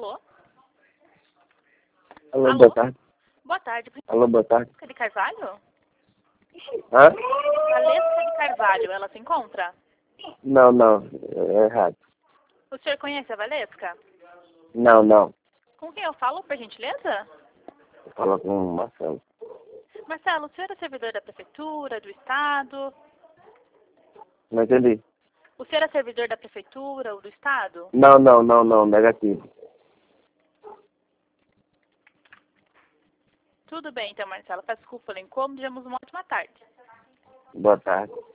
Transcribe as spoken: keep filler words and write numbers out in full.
Alô? Alô, Alô? boa tarde. Boa tarde. Alô, boa tarde. Valesca de Carvalho? Hã? Valesca de Carvalho, ela se encontra? Não, não, é errado. O senhor conhece a Valesca? Não, não. Com quem eu falo, por gentileza? Fala com o Marcelo. Marcelo, o senhor é servidor da prefeitura, do estado? Não entendi. O senhor é servidor da prefeitura ou do estado? Não, não, não, não, negativo. Tudo bem, então, Marcelo. Peço desculpa pelo incômodo. Tivemos uma ótima tarde. Boa tarde.